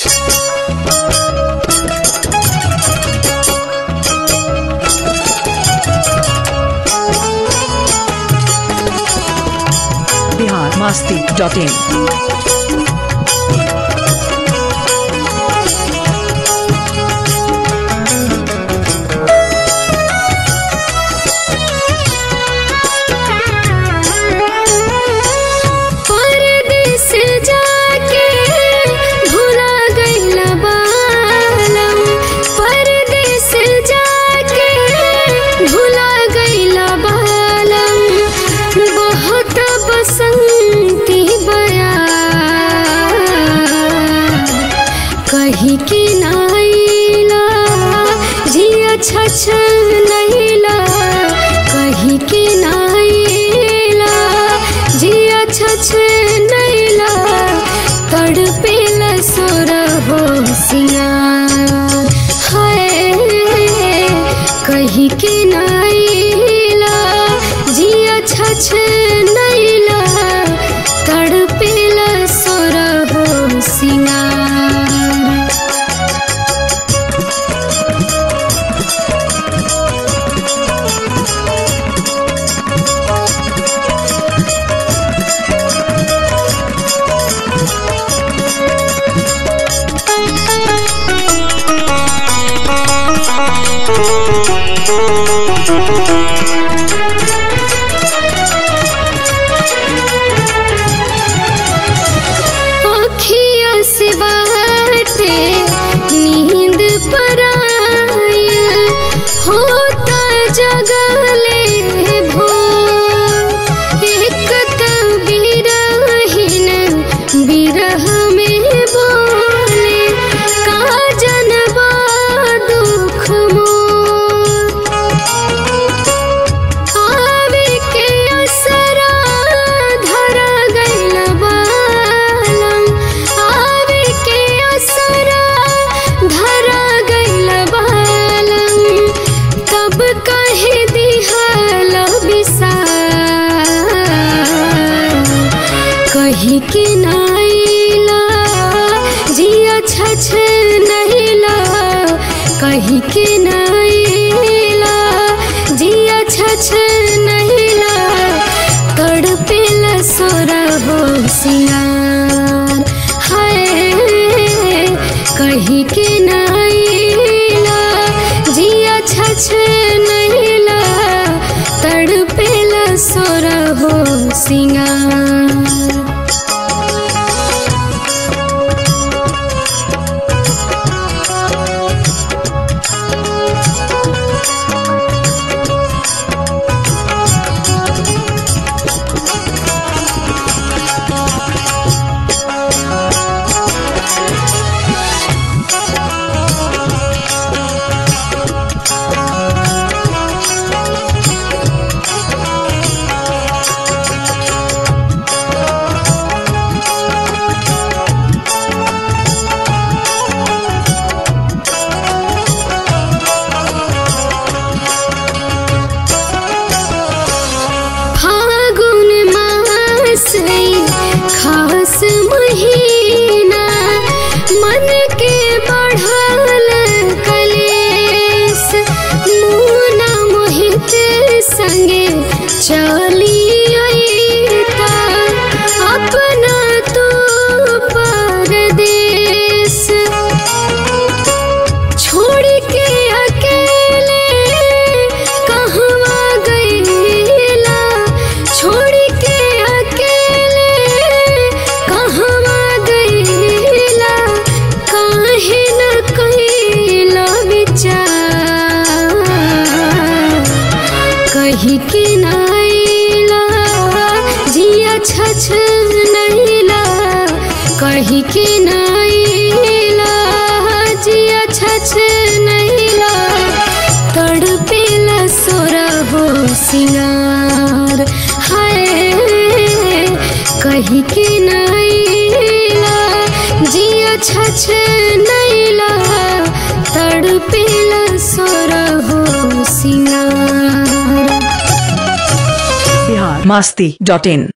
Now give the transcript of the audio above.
biharmasti.in कहीं के नाइला जिया छछन नैला कहीं के नाइला जिया छछन नैला तड़पेला सोरहो सिंगार हाय कहीं के नाइला जिया छछन नैला तड़पेला सोरहो सिंगार नींद पर होता जगले भोर एक तबीरहीन बिरह में बोले काजन बा दुख मोर आवे के असरा धरा गइल बालम आवे के असरा धरा गइल बालम तब कहे दिहल बिसार कहीं के नाइला जिया छछन नैला कहीं के नाइला जिया छछन नैला तड़पेला सोरहो सिंगार हाय कहीं के नाइला जिया छछन नैला तड़पेला सोरहो सिंगार खास महीना मन के बढ़ल कलेस मुना मोहित संगे चली अइता अपना तू परदेस छोड़ के अकेले कहवा गइला छोड़ के कहीं के नाइला जिया छछन नैला कहीं के नाइला जिया छछन नैला तड़पेला सोरहो सिंगार हाय कहीं के नाइला जिया छछन नैला तड़पेला सोरहो सिंगार biharmasti.in